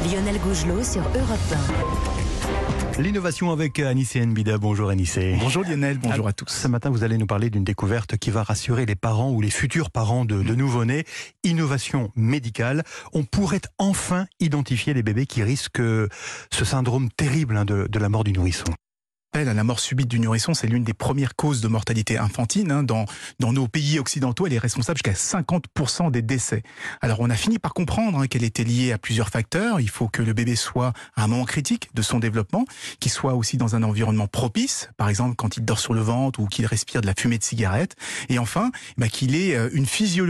Lionel Gougelot sur Europe 1. L'innovation avec Anissé Nbida. Bonjour Anissé. Bonjour Lionel, bonjour à tous. Ce matin, vous allez nous parler d'une découverte qui va rassurer les parents ou les futurs parents de nouveau-nés. Innovation médicale. On pourrait enfin identifier les bébés qui risquent ce syndrome terrible de la mort du nourrisson. La mort subite du nourrisson, c'est l'une des premières causes de mortalité infantile. Dans nos pays occidentaux, elle est responsable jusqu'à 50% des décès. Alors on a fini par comprendre qu'elle était liée à plusieurs facteurs. Il faut que le bébé soit à un moment critique de son développement, qu'il soit aussi dans un environnement propice, par exemple quand il dort sur le ventre ou qu'il respire de la fumée de cigarette. Et enfin, qu'il ait une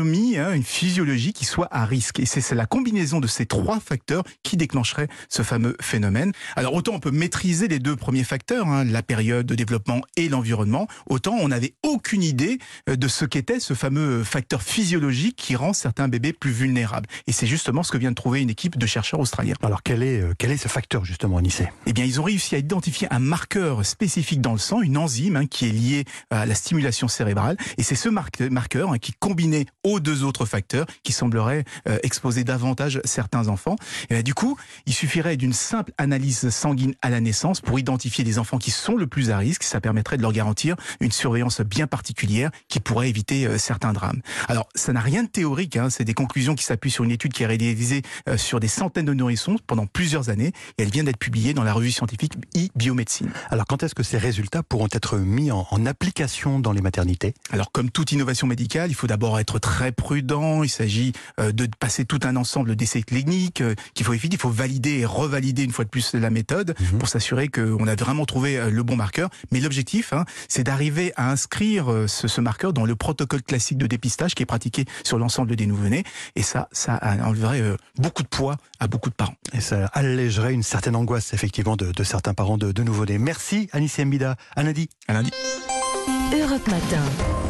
physiologie qui soit à risque. Et c'est la combinaison de ces trois facteurs qui déclencherait ce fameux phénomène. Alors autant on peut maîtriser les deux premiers facteurs, la période de développement et l'environnement, autant on n'avait aucune idée de ce qu'était ce fameux facteur physiologique qui rend certains bébés plus vulnérables. Et c'est justement ce que vient de trouver une équipe de chercheurs australiens. Alors quel est ce facteur justement, Anissé ? Eh bien, ils ont réussi à identifier un marqueur spécifique dans le sang, une enzyme qui est liée à la stimulation cérébrale. Et c'est ce marqueur qui, combiné aux deux autres facteurs, qui semblerait exposer davantage certains enfants. Et du coup, il suffirait d'une simple analyse sanguine à la naissance pour identifier les enfants qui sont le plus à risque. Ça permettrait de leur garantir une surveillance bien particulière qui pourrait éviter certains drames. Alors, ça n'a rien de théorique, c'est des conclusions qui s'appuient sur une étude qui est réalisée sur des centaines de nourrissons pendant plusieurs années et elle vient d'être publiée dans la revue scientifique e-biomédecine. Alors, quand est-ce que ces résultats pourront être mis en application dans les maternités ? Alors, comme toute innovation médicale, il faut d'abord être très prudent. Il s'agit de passer tout un ensemble d'essais cliniques qu'il faut éviter. Il faut valider et revalider une fois de plus la méthode pour s'assurer qu'on a vraiment trouvé le bon marqueur. Mais l'objectif, c'est d'arriver à inscrire ce marqueur dans le protocole classique de dépistage qui est pratiqué sur l'ensemble des nouveau-nés. Et ça enlèverait beaucoup de poids à beaucoup de parents. Et ça allégerait une certaine angoisse, effectivement, de certains parents de nouveau-nés. Merci Anissé Nbida. À lundi. À lundi. Europe Matin.